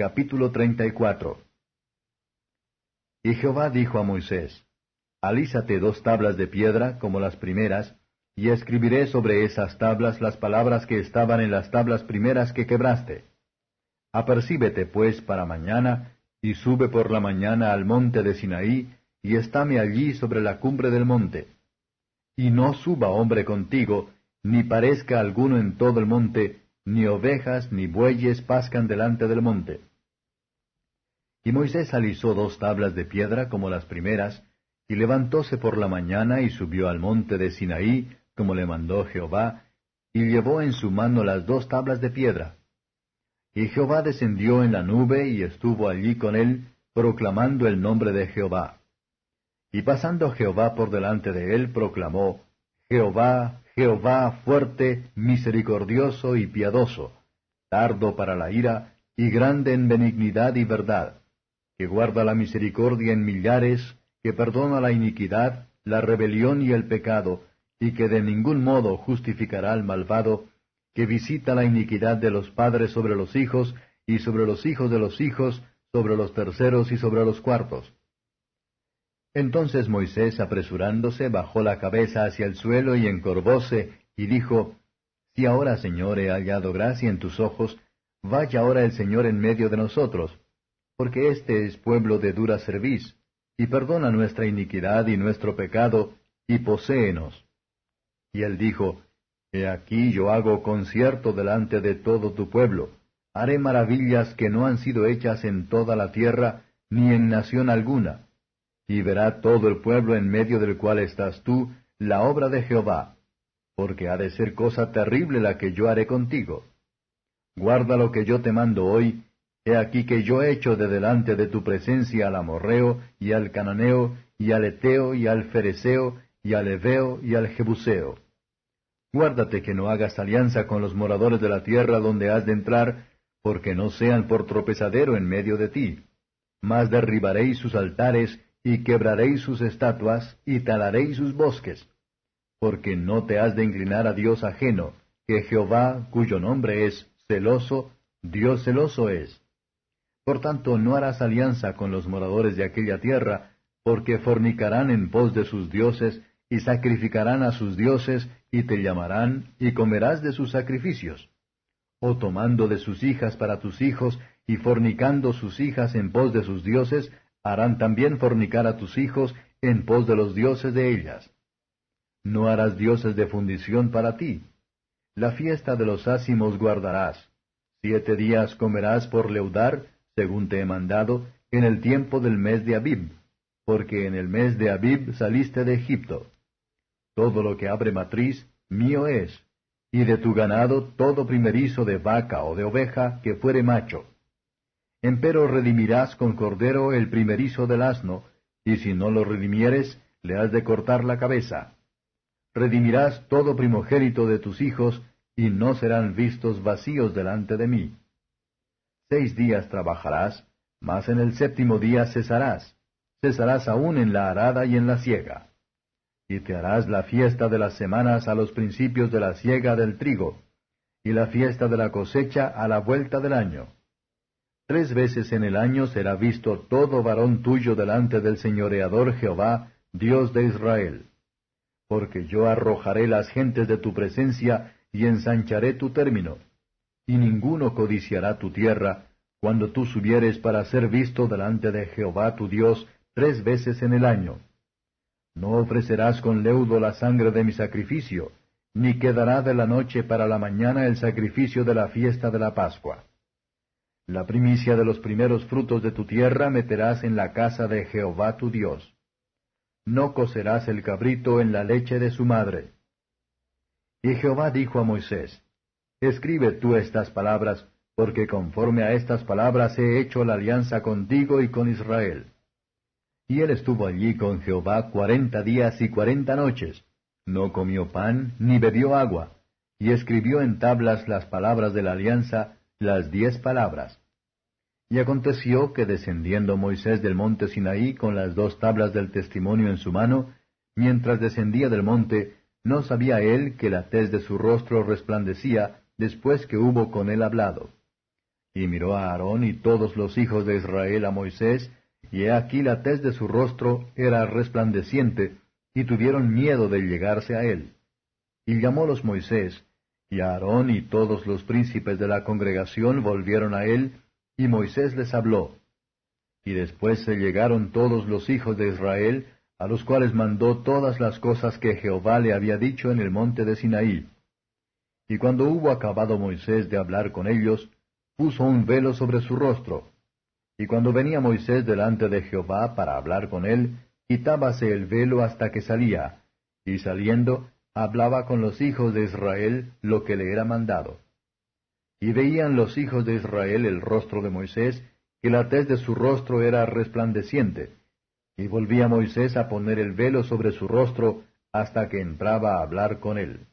Capítulo 34. Y Jehová dijo a Moisés, Alízate 2 tablas de piedra, como las primeras, y escribiré sobre esas tablas las palabras que estaban en las tablas primeras que quebraste. Apercíbete pues para mañana, y sube por la mañana al monte de Sinaí, y estáme allí sobre la cumbre del monte. Y no suba hombre contigo, ni parezca alguno en todo el monte, ni ovejas ni bueyes pascan delante del monte. Y Moisés alisó 2 tablas de piedra como las primeras, y levantóse por la mañana y subió al monte de Sinaí, como le mandó Jehová, y llevó en su mano las 2 tablas de piedra. Y Jehová descendió en la nube y estuvo allí con él, proclamando el nombre de Jehová. Y pasando Jehová por delante de él, proclamó, Jehová, Jehová, fuerte, misericordioso y piadoso, tardo para la ira, y grande en benignidad y verdad, que guarda la misericordia en millares, que perdona la iniquidad, la rebelión y el pecado, y que de ningún modo justificará al malvado, que visita la iniquidad de los padres sobre los hijos, y sobre los hijos de los hijos, sobre los terceros y sobre los cuartos. Entonces Moisés, apresurándose, bajó la cabeza hacia el suelo y encorvóse, y dijo, Si ahora, Señor, he hallado gracia en tus ojos, vaya ahora el Señor en medio de nosotros, porque este es pueblo de dura cerviz, y perdona nuestra iniquidad y nuestro pecado, y poséenos. Y él dijo, He aquí yo hago concierto delante de todo tu pueblo, haré maravillas que no han sido hechas en toda la tierra, ni en nación alguna. Y verá todo el pueblo en medio del cual estás tú, la obra de Jehová, porque ha de ser cosa terrible la que yo haré contigo. Guarda lo que yo te mando hoy, he aquí que yo echo de delante de tu presencia al amorreo, y al cananeo, y al eteo, y al fereceo, y al heveo, y al jebuseo. Guárdate que no hagas alianza con los moradores de la tierra donde has de entrar, porque no sean por tropezadero en medio de ti. Mas derribaréis sus altares, y quebraréis sus estatuas, y talaréis sus bosques. Porque no te has de inclinar a Dios ajeno, que Jehová, cuyo nombre es celoso, Dios celoso es. Por tanto, no harás alianza con los moradores de aquella tierra, porque fornicarán en pos de sus dioses, y sacrificarán a sus dioses, y te llamarán, y comerás de sus sacrificios. O tomando de sus hijas para tus hijos, y fornicando sus hijas en pos de sus dioses, harán también fornicar a tus hijos en pos de los dioses de ellas. No harás dioses de fundición para ti. La fiesta de los ázimos guardarás. 7 días comerás por leudar, según te he mandado, en el tiempo del mes de Abib, porque en el mes de Abib saliste de Egipto. Todo lo que abre matriz, mío es, y de tu ganado todo primerizo de vaca o de oveja que fuere macho. Empero redimirás con cordero el primerizo del asno, y si no lo redimieres, le has de cortar la cabeza. Redimirás todo primogénito de tus hijos, y no serán vistos vacíos delante de mí. 6 días trabajarás, mas en el 7º día cesarás. Cesarás aún en la arada y en la siega. Y te harás la fiesta de las semanas a los principios de la siega del trigo, y la fiesta de la cosecha a la vuelta del año. 3 veces en el año será visto todo varón tuyo delante del señoreador Jehová, Dios de Israel. Porque yo arrojaré las gentes de tu presencia, y ensancharé tu término. Y ninguno codiciará tu tierra, cuando tú subieres para ser visto delante de Jehová tu Dios 3 veces en el año. No ofrecerás con leudo la sangre de mi sacrificio, ni quedará de la noche para la mañana el sacrificio de la fiesta de la Pascua. La primicia de los primeros frutos de tu tierra meterás en la casa de Jehová tu Dios. No cocerás el cabrito en la leche de su madre. Y Jehová dijo a Moisés, Escribe tú estas palabras, porque conforme a estas palabras he hecho la alianza contigo y con Israel. Y él estuvo allí con Jehová 40 días y 40 noches. No comió pan, ni bebió agua, y escribió en tablas las palabras de la alianza, las 10 palabras. Y aconteció que descendiendo Moisés del monte Sinaí con las 2 tablas del testimonio en su mano, mientras descendía del monte, no sabía él que la tez de su rostro resplandecía después que hubo con él hablado. Y miró a Aarón y todos los hijos de Israel a Moisés, y he aquí la tez de su rostro era resplandeciente, y tuvieron miedo de llegarse a él. Y llamólos Moisés, y Aarón y todos los príncipes de la congregación volvieron a él, y Moisés les habló. Y después se llegaron todos los hijos de Israel, a los cuales mandó todas las cosas que Jehová le había dicho en el monte de Sinaí. Y cuando hubo acabado Moisés de hablar con ellos, puso un velo sobre su rostro. Y cuando venía Moisés delante de Jehová para hablar con él, quitábase el velo hasta que salía, y saliendo, hablaba con los hijos de Israel lo que le era mandado. Y veían los hijos de Israel el rostro de Moisés, que la tez de su rostro era resplandeciente. Y volvía Moisés a poner el velo sobre su rostro hasta que entraba a hablar con él.